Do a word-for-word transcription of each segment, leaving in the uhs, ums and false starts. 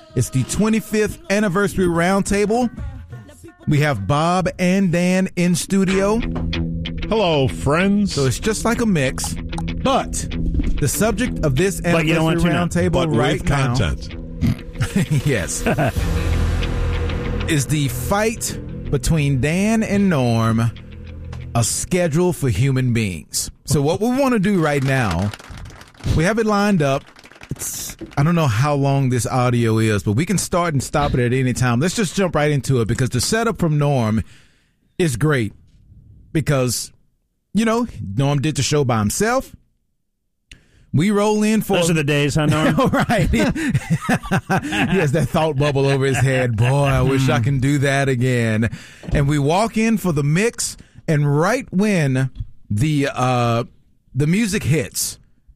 It's the twenty-fifth anniversary roundtable. We have Bob and Dan in studio. Hello, friends. So it's just like a mix, but the subject of this anniversary roundtable right now, content. yes, is the fight between Dan and Norm, a schedule for human beings. So what we want to do right now, we have it lined up. It's, I don't know how long this audio is, but we can start and stop it at any time. Let's just jump right into it because the setup from Norm is great because, you know, Norm did the show by himself. We roll in for... Those are the days, huh, Norm? Right. He has that thought bubble over his head. Boy, I wish I can do that again. And we walk in for the mix, and right when the uh, the music hits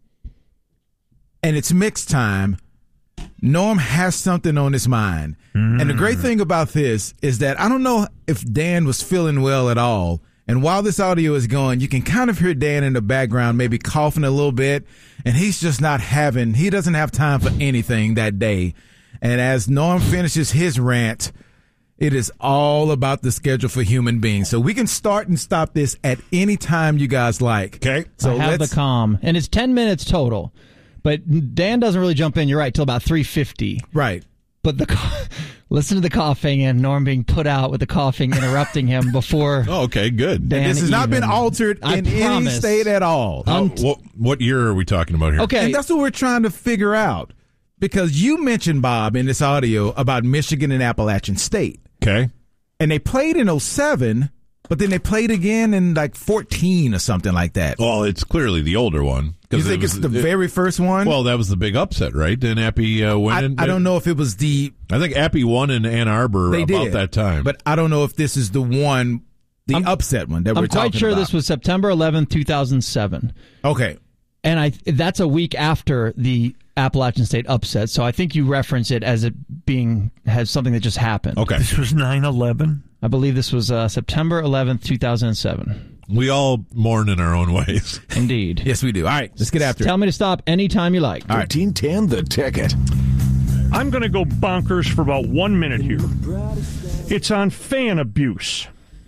and it's mix time, Norm has something on his mind. Mm. And the great thing about this is that I don't know if Dan was feeling well at all. And while this audio is going, you can kind of hear Dan in the background, maybe coughing a little bit. And he's just not having, he doesn't have time for anything that day. And as Norm finishes his rant, it is all about the schedule for human beings. So we can start and stop this at any time you guys like. Okay. So I have let's, the calm. And it's ten minutes total. But Dan doesn't really jump in, you're right, till about three fifty. Right. But the listen to the coughing and Norm being put out with the coughing, interrupting him before. Oh, okay, good. Dan this has even. not been altered I in promise. any state at all. Oh, what, what year are we talking about here? Okay. And that's what we're trying to figure out. Because you mentioned, Bob, in this audio about Michigan and Appalachian State. Okay. And they played in oh seven, but then they played again in like fourteen or something like that. Well, it's clearly the older one. You think it was, it's the it, very first one? Well, that was the big upset, right? Didn't Appy uh, win? I, I don't know if it was the... I think Appy won in Ann Arbor they about did, that time. But I don't know if this is the one, the I'm, upset one that we're I'm talking about. I'm quite sure this was September eleventh, two thousand seven. Okay. And I that's a week after the Appalachian State upset, so I think you reference it as it being has something that just happened. Okay. This was nine eleven? I believe this was uh, September eleventh, two thousand seven. We all mourn in our own ways. Indeed. Yes, we do. All right, let's get after Tell it. me to stop anytime you like. All right. thirteen ten The Ticket. I'm going to go bonkers for about one minute here. It's on fan abuse.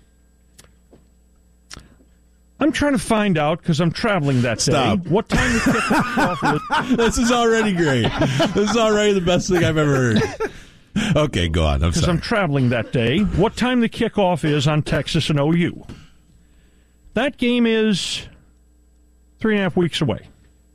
I'm trying to find out, because I'm traveling that Stop. day, what time the kickoff is. This is already great. This is already the best thing I've ever heard. Okay, go on. I'm Because sorry. I'm traveling that day. What time the kickoff is on Texas and O U. That game is three and a half weeks away.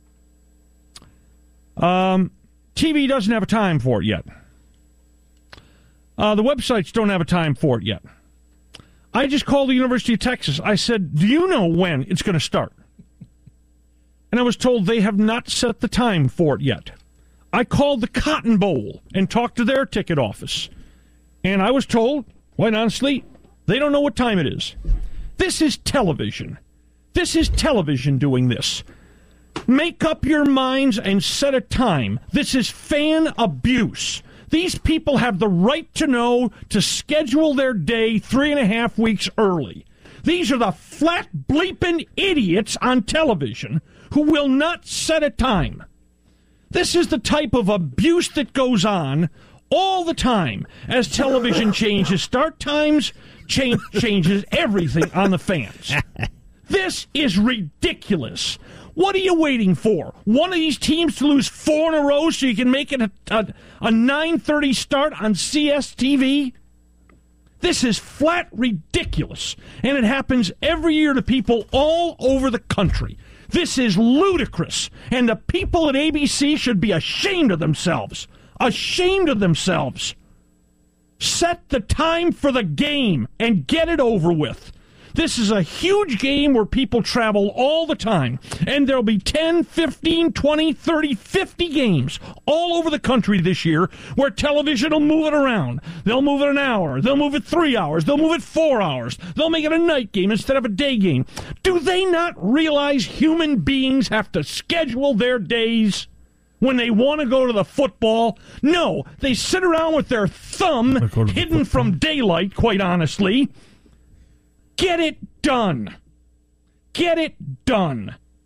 Um, T V doesn't have a time for it yet. Uh, the websites don't have a time for it yet. I just called the University of Texas. I said, do you know when it's going to start? And I was told they have not set the time for it yet. I called the Cotton Bowl and talked to their ticket office. And I was told, quite honestly, they don't know what time it is. This is television. This is television doing this. Make up your minds and set a time. This is fan abuse. These people have the right to know to schedule their day three and a half weeks early. These are the flat bleeping idiots on television who will not set a time. This is the type of abuse that goes on all the time as television changes start times, change, changes everything on the fans. This is ridiculous. What are you waiting for? One of these teams to lose four in a row so you can make it a, a, a nine thirty start on C S T V? This is flat ridiculous, and it happens every year to people all over the country. This is ludicrous, and the people at A B C should be ashamed of themselves. Ashamed of themselves. Set the time for the game and get it over with. This is a huge game where people travel all the time, and there'll be ten, fifteen, twenty, thirty, fifty games all over the country this year where television will move it around. They'll move it an hour. They'll move it three hours. They'll move it four hours. They'll make it a night game instead of a day game. Do they not realize human beings have to schedule their days when they want to go to the football? No, they sit around with their thumb hidden from daylight, quite honestly. Get it done. Get it done.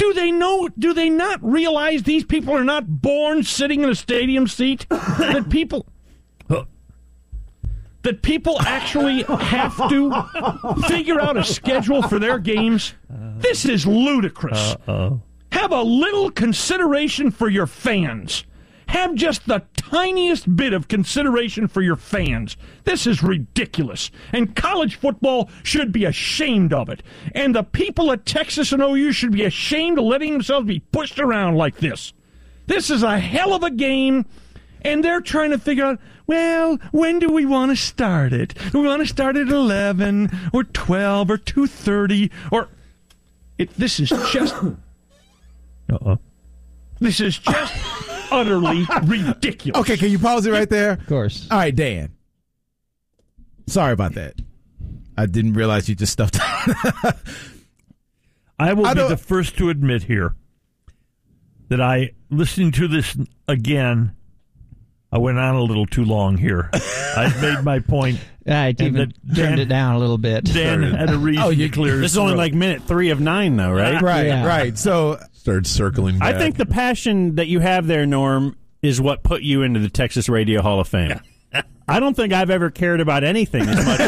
Do they know? Do they not realize these people are not born sitting in a stadium seat? That people, that people actually have to figure out a schedule for their games. This is ludicrous. Uh-oh. Have a little consideration for your fans. Have just the tiniest bit of consideration for your fans. This is ridiculous. And college football should be ashamed of it. And the people at Texas and O U should be ashamed of letting themselves be pushed around like this. This is a hell of a game, and they're trying to figure out, well, when do we want to start it? Do we want to start at eleven or twelve or two thirty? Or it, this is just... Uh-oh. This is just utterly ridiculous. Okay, can you pause it right there? Of course. All right, Dan. Sorry about that. I didn't realize you just stuffed. I will I be don't- the first to admit here that I, listening to this again, I went on a little too long here. I made my point. I And even that turned Dan- it down a little bit. Dan had a reason Oh, you- to clear his This is only throat. like minute three of nine, though, right? Right, Yeah. right. So, Start circling back. I think the passion that you have there, Norm, is what put you into the Texas Radio Hall of Fame. I don't think I've ever cared about anything as much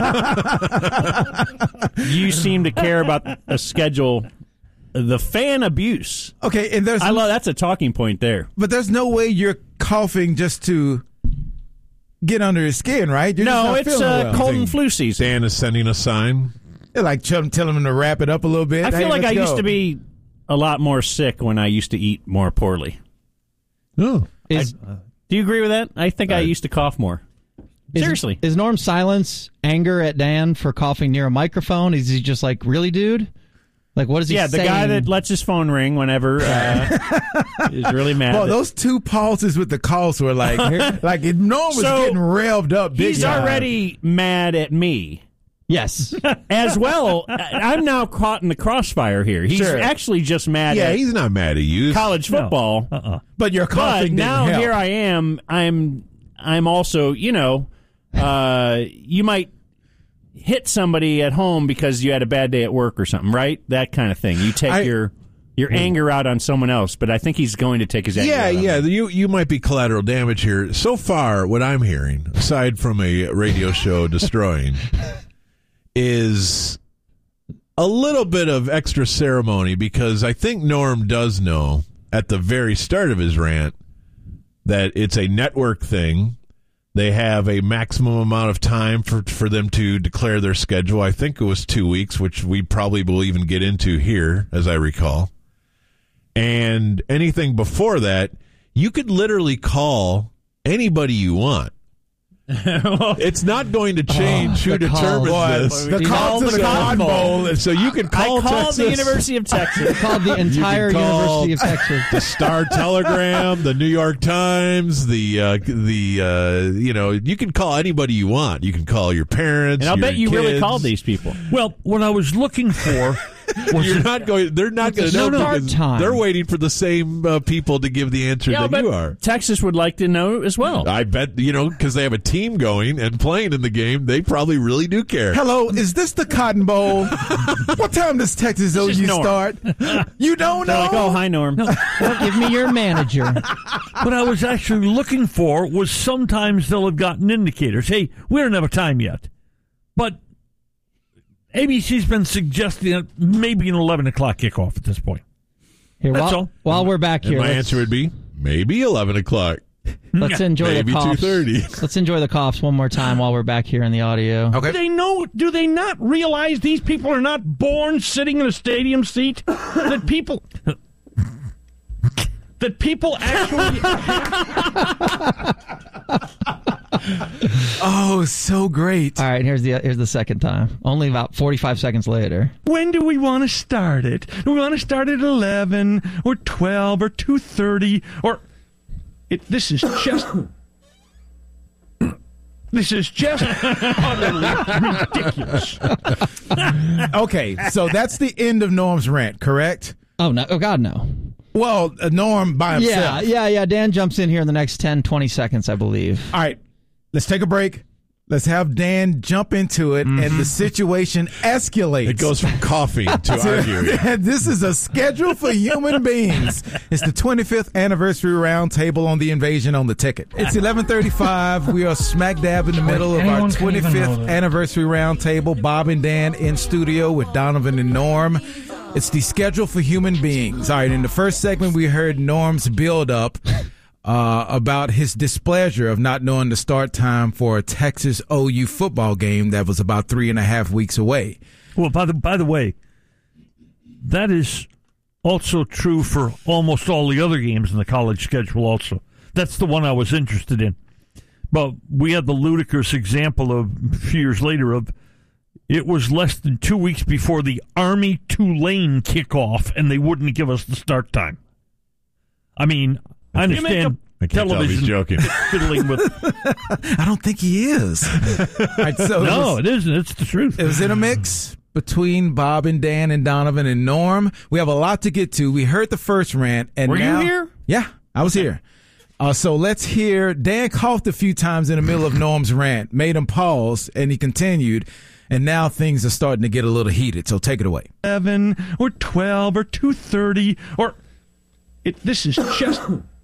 as you seem to care about a schedule. The fan abuse. okay, and there's I love that's a talking point there. but there's no way you're coughing just to get under his skin, right? You're just No, not it's feeling uh, well. cold and flu season. Dan is sending a sign. You're like tell, telling him to wrap it up a little bit. I feel Hey, like let's I used go. to be a lot more sick when I used to eat more poorly. Oh. Is, Do you agree with that? I think I used to cough more. is- Seriously. Is Norm's silence anger at Dan for coughing near a microphone? Is he just like, really, dude? Like, what is he Yeah, the saying? guy that lets his phone ring whenever uh, is really mad. Well, that- those two pauses with the calls were like, like it, Norm was So, getting revved up. Big He's time. already mad at me. Yes. As well, I- I'm now caught in the crossfire here. He's Sure. actually just mad Yeah, at he's not mad at you. college football. Uh-uh. but your But coughing didn't now help. here I am. I'm I'm also, you know, uh, you might hit somebody at home because you had a bad day at work or something, right? That kind of thing. You take I- your your anger out on someone else, but I think he's going to take his anger Yeah, out on yeah. me. You you might be collateral damage here. So far, what I'm hearing, aside from a radio show destroying, is a little bit of extra ceremony because I think Norm does know at the very start of his rant that it's a network thing. They have a maximum amount of time for for them to declare their schedule. I think it was two weeks, which we probably will even get into here, as I recall. And anything before that, you could literally call anybody you want. It's not going to change Oh, who the call. determines Boy, this. the He's call all to the the Cotton Cotton Bowl. Bowl. So you could I call called Texas, the University of Texas. Called the entire call- University of Texas. the Star Telegram, the New York Times, the uh, the uh, you know, you can call anybody you want. You can call your parents. And I'll your bet you really kids. called these people. Well, what I was looking for was You're not going. They're not going It's to a know start because time. they're waiting for the same uh, people to give the answer Yeah, that but you are. Texas would like to know as well. I bet, you know, because they have a team going and playing in the game, they probably really do care. Hello, is this the Cotton Bowl? What time does Texas O is U Norm. start? You don't know? They're like, oh, hi, Norm. Well, give me your manager. what I was actually looking for was sometimes they'll have gotten indicators. Hey, we don't have a time yet. But A B C's been suggesting maybe an eleven o'clock kickoff at this point. Here, That's while, all. while we're back And here, my let's, answer would be maybe eleven o'clock. let's enjoy Maybe the coughs. two thirty. Let's enjoy the coughs one more time while we're back here in the audio. Okay. Do they know? Do they not realize these people are not born sitting in a stadium seat? That people, that people actually. Oh, so great. All right, here's the here's the second time. Only about forty-five seconds later. When do we want to start it? Do we want to start at eleven or twelve or two thirty or? It. This is just. This is just utterly ridiculous. Okay, so that's the end of Norm's rant, correct? Oh no! Oh God, no! Well, uh, Norm by himself. Yeah, yeah, yeah. Dan jumps in here in the next ten, twenty seconds, I believe. All right, let's take a break. Let's have Dan jump into it, and the situation escalates. It goes from coughing to arguing. This is a schedule for human beings. It's the twenty-fifth anniversary roundtable on the Invasion on the Ticket. It's eleven thirty-five. We are smack dab in the middle of our twenty-fifth anniversary roundtable. Bob and Dan in studio with Donovan and Norm. It's the schedule for human beings. All right, in the first segment, we heard Norm's build-up Uh, about his displeasure of not knowing the start time for a Texas O U football game that was about three and a half weeks away. Well, by the by the way, that is also true for almost all the other games in the college schedule also. That's the one I was interested in. But we had the ludicrous example of a few years later of it was less than two weeks before the Army-Tulane kickoff, and they wouldn't give us the start time. I mean, I understand I can't tell if he's joking. fiddling with. I don't think he is. All right, so No, it, it isn't. It's the truth. was, it was in a mix between Bob and Dan and Donovan and Norm. We have a lot to get to. We heard the first rant. And Were now, you here? Yeah, I was here. Uh, so let's hear. Dan coughed a few times in the middle of Norm's rant, made him pause, and he continued. And now things are starting to get a little heated. So take it away. eleven or twelve or two thirty or it, this is just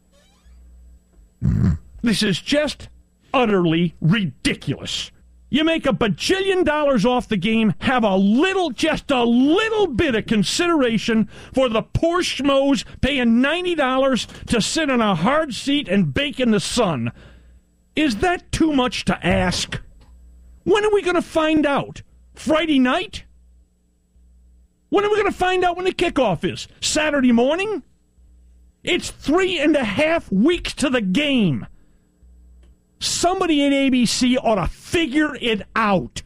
this is just utterly ridiculous. You make a bajillion dollars off the game, have a little, just a little bit of consideration for the poor schmoes paying ninety dollars to sit in a hard seat and bake in the sun. Is that too much to ask? When are we going to find out? Friday night? When are we going to find out when the kickoff is? Saturday morning? It's three and a half weeks to the game. Somebody at A B C ought to figure it out.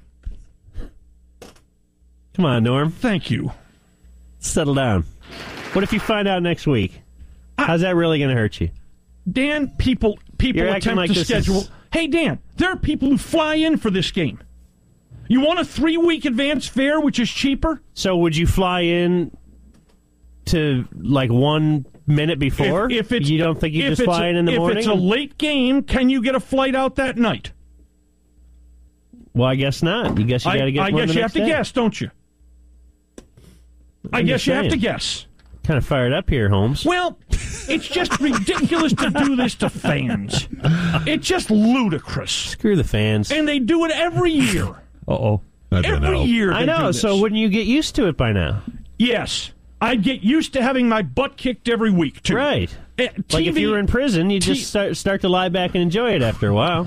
Come on, Norm. Thank you. Settle down. What if you find out next week? How's that really going to hurt you? Dan, people people You're acting attempt like to this schedule. is- Hey, Dan, there are people who fly in for this game. You want a three-week advance fare, which is cheaper? So would you fly in to like one minute before? If, if it's, you don't think you if just it's fly a, in in the if morning? If it's a late game, can you get a flight out that night? Well, I guess not. You guess you I, got to get I one guess the you next have to day. guess, don't you? I I'm guess just you have to saying. guess. Kind of fired up here, Holmes. Well, it's just ridiculous to do this to fans. It's just ludicrous. Screw the fans. And they do it every year. Uh-oh. That didn't Every help. year I they do know, this. so wouldn't you get used to it by now? Yes. I'd get used to having my butt kicked every week, too. Right. Uh, Like T V, if you were in prison, you T- just start, start to lie back and enjoy it after a while.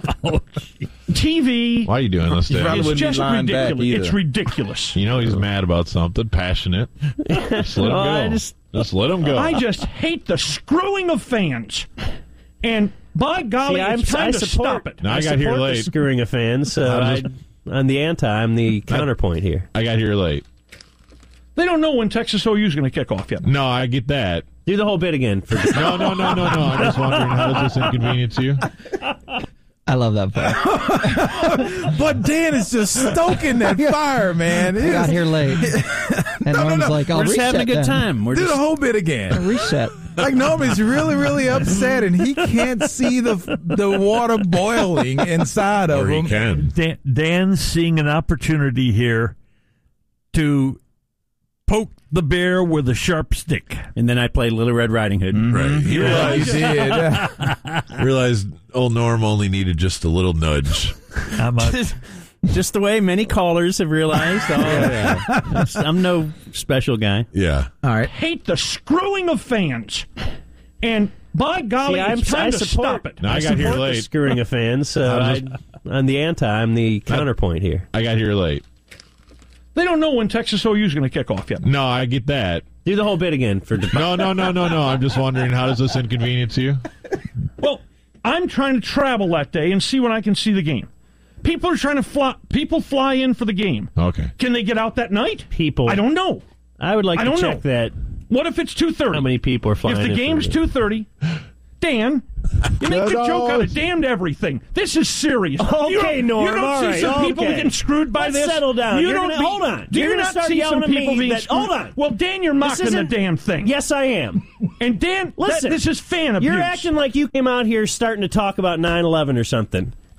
T V Why are you doing this, You probably Dan? is wouldn't be just lying back ridiculous. either. It's ridiculous. You know he's mad about something, passionate. Just let him Well, go. I Just, just- let him go. I just hate the screwing of fans. And by golly, See, I'm, it's time I to support, stop it. No, I I got support here the late. screwing of fans, so I'm I, just- I'm the anti. I'm the counterpoint here. I got here late. They don't know when Texas O U is going to kick off yet. No, I get that. Do the whole bit again. For No, no, no, no, no. I'm just wondering, how does this inconvenience you? I love that part. But Dan is just stoking that fire, man. I got here late. And no, Norm's no. like, I'll We're just reset having a good then. time. We're Do just the whole bit again. Reset. Like Norman's really, really upset, and he can't see the the water boiling inside of Or he him. can. Dan, Dan's seeing an opportunity here to poke the bear with a sharp stick. and then I played Little Red Riding Hood. Right. He Yeah, you realized, did. realized old Norm only needed just a little nudge. I'm a, Just the way many callers have realized. Oh, yeah. I'm no special guy. Yeah. All right. Hate the screwing of fans. And by golly, See, I'm- it's time I to support- stop it. No, I got support here the late. screwing of fans, so I'm I, just- I'm the anti. I'm the counterpoint here. I got here late. They don't know when Texas O U is going to kick off yet. No, I get that. Do the whole bit again. For No, no, no, no, no. I'm just wondering, how does this inconvenience you? Well, I'm trying to travel that day and see when I can see the game. People are trying to fly. People fly in for the game. Okay. Can they get out that night? People. I don't know. I would like I to don't check know. that. What if it's two thirty? How many people are flying If the in for game's the game? two thirty, Dan, you make a No, joke no. out of damned everything. This is serious. Okay, you don't, Norm, You don't all see right, some people okay. getting screwed by Let's this. settle down. You You're don't gonna- be- hold on. Do You're you gonna not start see yelling some at people me being that- screwed? hold on. Well, Dan, you're mocking the isn't- damn thing. Yes, I am. And Dan, Listen, that, this is fan abuse. You're acting like you came out here starting to talk about nine eleven or something.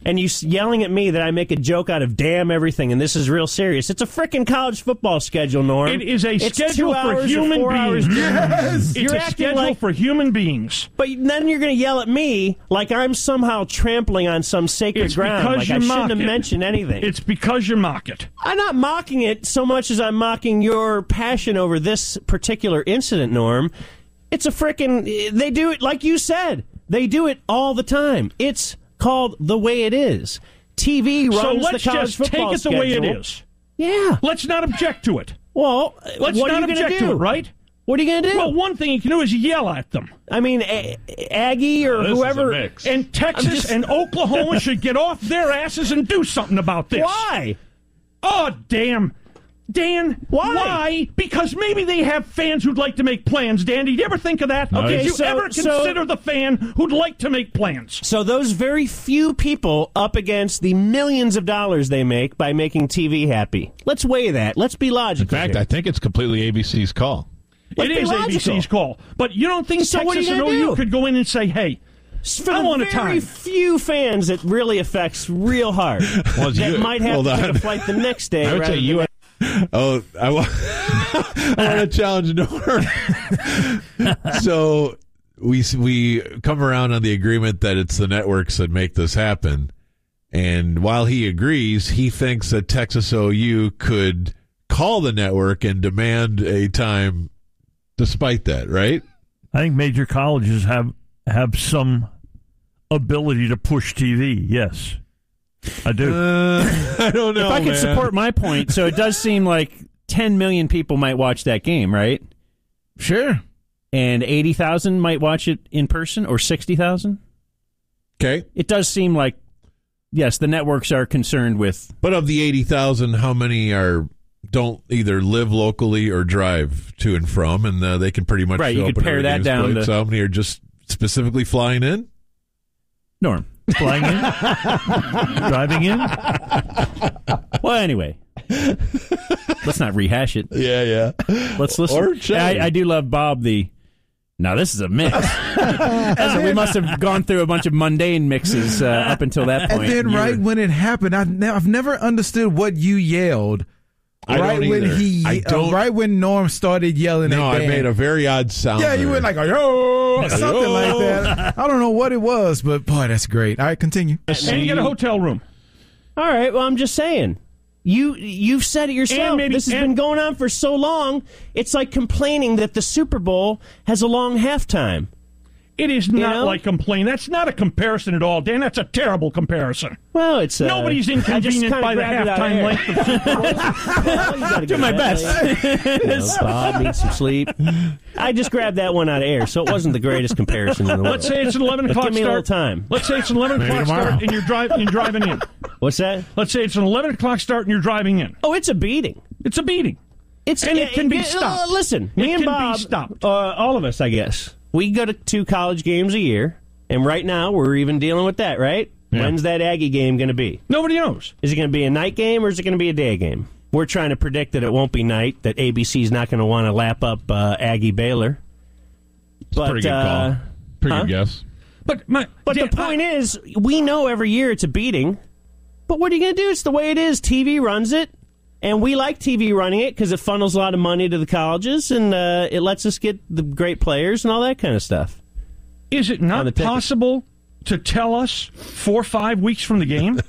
and you yelling at me that I make a joke out of damn everything, and this is real serious. It's a frickin' college football schedule, Norm. It is a it's schedule for human beings. Yes. It's You're a acting schedule like, for human beings. but then you're going to yell at me like I'm somehow trampling on some sacred It's ground. because Like I you shouldn't mock have it. mentioned anything. It's because you mock it. I'm not mocking it so much as I'm mocking your passion over this particular incident, Norm. It's a frickin'... They do it like you said. They do it all the time. It's called the way it is. T V runs So the let's college just take football it the way it schedule. is. Yeah. Let's not object to it. Well, Let's what not are you object going to do? to it, right? What are you going to do? Well, one thing you can do is yell at them. I mean, a- Aggie or This is a whoever... mix. And Texas just- and Oklahoma should get off their asses and do something about this. Why? Oh, damn. Dan, Why? Why? Because maybe they have fans who'd like to make plans, Dan. Did you ever think of that? Okay, Did you so- ever so- consider the fan who'd like to make plans? So those very few people up against the millions of dollars they make by making T V happy. Let's weigh that. Let's be logical. In fact, here. I think it's completely A B C's call. Let's it be is logical. A B C's call. But you don't think So what are Texas you and gonna O U do? could go in and say, hey, For I the want a very time. few fans it really affects real hard. Well, that you- might have hold to on. take a flight the next day. I would rather say you than- Oh, I want, I want to challenge Norm. So we we come around on the agreement that it's the networks that make this happen, and while he agrees, he thinks that Texas O U could call the network and demand a time despite that, right? I think major colleges have have some ability to push T V. Yes, I do. Uh, I don't know. If I could man. support my point, so it does seem like ten million people might watch that game, right? Sure. And eighty thousand might watch it in person, or sixty thousand? Okay, It does seem like, yes, the networks are concerned with... but of the eighty thousand, how many are don't either live locally or drive to and from, and uh, they can pretty much Right, you show could up pare whenever that games down played. to- So how many are just specifically flying in? Norm. Flying in? Driving in? Well, anyway. Let's not rehash it. Yeah, yeah. Let's listen. Or Shelley. I, I do love Bob, the... Now, this is a mix. As in, we must have gone through a bunch of mundane mixes uh, up until that And point. then You right were- when it happened, I've, ne- I've never understood what you yelled. I right don't when either. he, I uh, don't- right when Norm started yelling No, at I Dan. made a very odd sound. Yeah, you there. went like a yo, something like that. I don't know what it was, but boy, that's great. All right, continue. and you get a hotel room. All right, well, I'm just saying. You, you've said it yourself. And maybe- this has and- been going on for so long, it's like complaining that the Super Bowl has a long halftime. It is not know? like complain. That's not a comparison at all, Dan. That's a terrible comparison. Well, it's... Uh, Nobody's I just inconvenienced kinda by the grabbed it out of halftime air. length of Super Bowl. Well, you gotta Do go my to bed best. later. You know, Bob needs some sleep. I just grabbed that one out of air, so it wasn't the greatest comparison in the world. Let's say it's an eleven But o'clock give me a little start. time. Let's say it's an eleven o'clock tomorrow. start and you're, drive, and you're driving in. What's that? Let's say it's an eleven o'clock start and you're driving in. Oh, it's a beating. It's a beating. It's And it can be uh, stopped. listen, It me and can be Bob, stopped. Uh, all of us, I guess, we go to two college games a year, and right now we're even dealing with that. Right? Yeah. When's that Aggie game going to be? Nobody knows. Is it going to be a night game or is it going to be a day game? We're trying to predict that it won't be night. That A B C's not going to want to lap up uh, Aggie Baylor. But Pretty good uh, call. Pretty huh? good guess. But my, But Dan, the point is, we know every year it's a beating. But what are you going to do? It's the way it is. T V runs it. And we like T V running it because it funnels a lot of money to the colleges and uh, it lets us get the great players and all that kind of stuff. is it on the not ticket. possible to tell us four or five weeks from the game?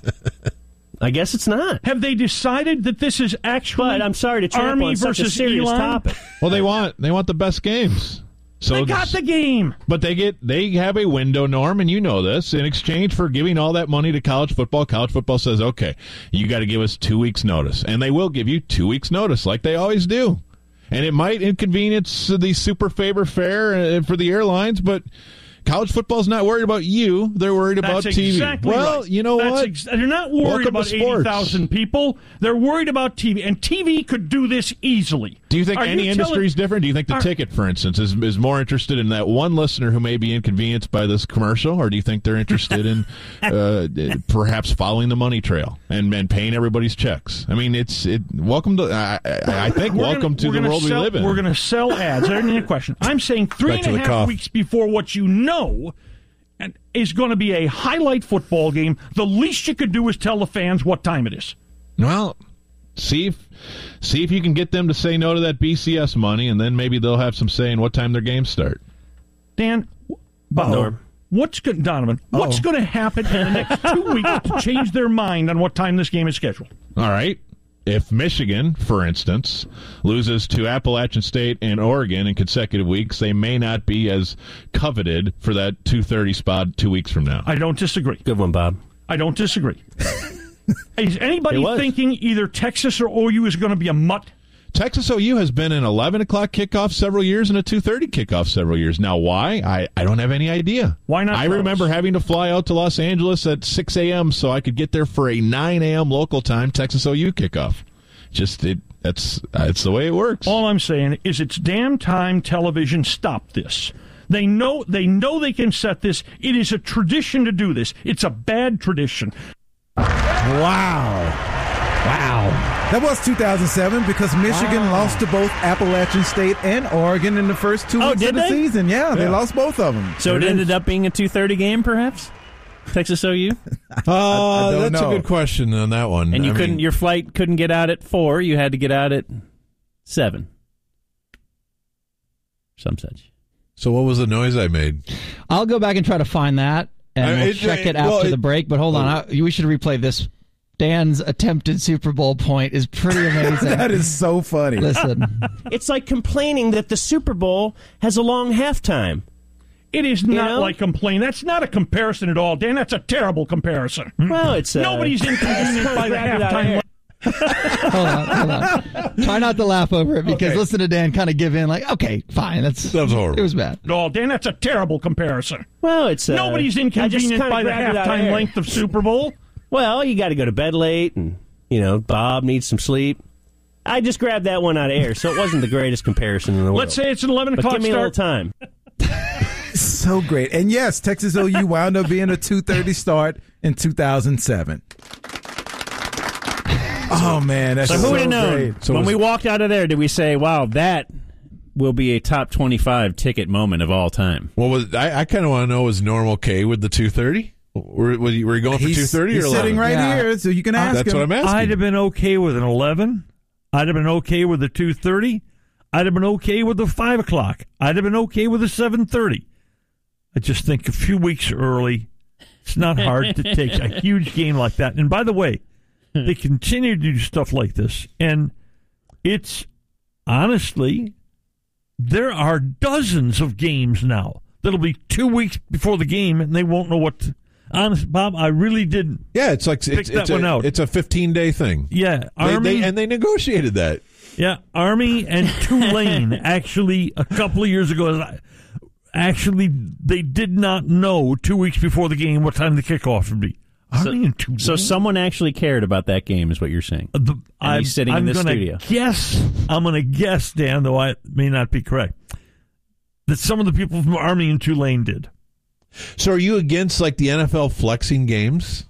I guess it's not. Have they decided that this is actually But I'm sorry to trample Army on such a versus serious Elon? topic. Well, they want they want the best games. So They got it's- the game. But they get they have a window, Norm, and you know this. In exchange for giving all that money to college football, college football says, "Okay, you got to give us two weeks' notice," and they will give you two weeks' notice, like they always do. And it might inconvenience the super favor fare uh, for the airlines, but college football's not worried about you; they're worried about That's T V. exactly well, right. you know That's what? Ex- they're not worried Welcome to about sports. eighty thousand people. They're worried about T V. And T V could do this easily. Do you think Are any you industry is telling- different? Do you think the Are- ticket, for instance, is is more interested in that one listener who may be inconvenienced by this commercial, or do you think they're interested in uh, perhaps following the money trail and, and paying everybody's checks? I mean, it's it. Welcome to I, I I think We're welcome gonna- to we're the gonna world sell, we live in. We're going to sell ads. There's any question. I'm saying three Back and to a the half cough. weeks before what you know and is going to be a highlight football game. The least you could do is tell the fans what time it is. Well, see if see if you can get them to say no to that B C S money, and then maybe they'll have some say in what time their games start. Dan, Bob, Norm. what's go- Donovan? What's going to happen in the next two weeks to change their mind on what time this game is scheduled? All right. If Michigan, for instance, loses to Appalachian State and Oregon in consecutive weeks, they may not be as coveted for that two thirty spot two weeks from now. I don't disagree. Good one, Bob. I don't disagree. Is anybody It was. thinking either Texas or O U is going to be a mutt? Texas O U has been an eleven o'clock kickoff several years and a two thirty kickoff several years. Now, why? I, I don't have any idea. Why not I those? remember having to fly out to Los Angeles at six a.m. so I could get there for a nine a.m. local time Texas O U kickoff. Just, it that's it's the way it works. All I'm saying is it's damn time television stopped this. They know they know they can set this. It is a tradition to do this. It's a bad tradition. Wow. Wow. That was two thousand seven because Michigan Wow. lost to both Appalachian State and Oregon in the first two Oh, weeks did of the they? season. Yeah, they lost both of them. So it There ended is. up being a two thirty game, perhaps? Texas O U? Uh, don't that's know. a good question on that one. And you I couldn't, mean, your flight couldn't get out at four. You had to get out at seven. Some such. so what was the noise I made? I'll go back and try to find that, and I- we'll it- check it- it after well, the it- break. But hold on, I, we should replay this. Dan's attempted Super Bowl point is pretty amazing. That is so funny. Listen, It's like complaining that the Super Bowl has a long halftime. It is not know? like complain. That's not a comparison at all, Dan. That's a terrible comparison. Well, it's uh, Nobody's inconvenienced by the grabbed it out of halftime. air. hold on, hold on. Try not to laugh over it because Okay. listen to Dan kind of give in. Like, okay, fine. That's That was horrible. It was bad. At all, Dan. That's a terrible comparison. Well, it's uh, Nobody's I just inconvenienced kinda by the grabbed it out of halftime air. length of Super Bowl. Well, you got to go to bed late, and you know Bob needs some sleep. I just grabbed that one out of air, so it wasn't the greatest comparison in the world. Let's say it's an eleven but o'clock give me a little start. time. So great. And yes, Texas O U wound up being a two thirty start in two thousand seven. Oh, man. That's So who so would have known? great. So when was- we walked out of there, did we say, wow, that will be a top twenty-five ticket moment of all time? What was I, I kind of want to know, was Norm okay with the two thirty? Were, were, you, were you going for two He's, thirty or he's sitting eleven? right Yeah. here, so you can ask That's him. what I'm asking. I'd have been okay with an eleven. I'd have been okay with a two thirty. I'd have been okay with a five o'clock. I'd have been okay with a seven thirty. I just think a few weeks early, it's not hard to take a huge game like that. And by the way, they continue to do stuff like this. And it's, honestly, there are dozens of games now that'll be two weeks before the game, and they won't know what to, honest, Bob, I really didn't. Yeah, it's like Pick it's, that it's, one a, out. it's a fifteen day thing. Yeah, They, Army. they, and they negotiated that. Yeah, Army and Tulane actually a couple of years ago. Actually, they did not know two weeks before the game what time the kickoff would be. Army and Tulane. So someone actually cared about that game, is what you're saying. The, And I'm, he's sitting in I'm this gonna studio. Guess I'm going to guess, Dan, though I may not be correct, that some of the people from Army and Tulane did. So are you against like the N F L flexing games?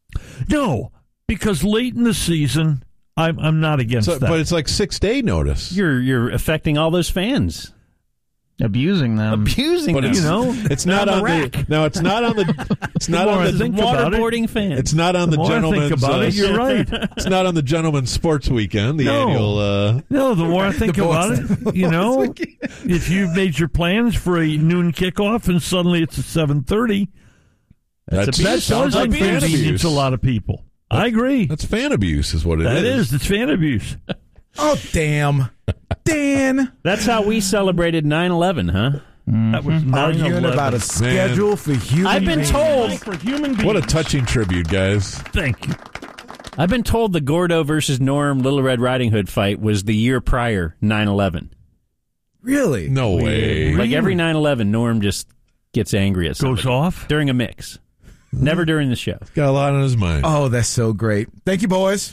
No, because late in the season, I'm I'm not against So, that. but it's like six day notice. You're you're affecting all those fans, Abusing them. abusing But them. it's, you know, it's not on on the rack. the no. It's not on the. It's not more on I the. think about it, waterboarding fans. It's not on the, the more I gentleman's. think about uh, it, you're right. It's not on the gentleman's sports weekend. The No. annual. Uh, No, the more I think The about boys- it, you know, if you've made your plans for a noon kickoff and suddenly it's at seven thirty, that's that that sounds does like fan inconvenience abuse. a lot of people. I agree. That's fan abuse, is what it That is. is. It's fan abuse. Oh, damn. Dan. That's how we celebrated nine eleven, huh? That was Arguing nine eleven. about a schedule for human I've been beings. told. For human beings. What a touching tribute, guys. Thank you. I've been told the Gordo versus Norm Little Red Riding Hood fight was the year prior nine eleven. Really? No way. Like every nine eleven, Norm just gets angry at somebody Goes off. during a mix. Never during the show. Got a lot on his mind. Oh, that's so great. Thank you, boys.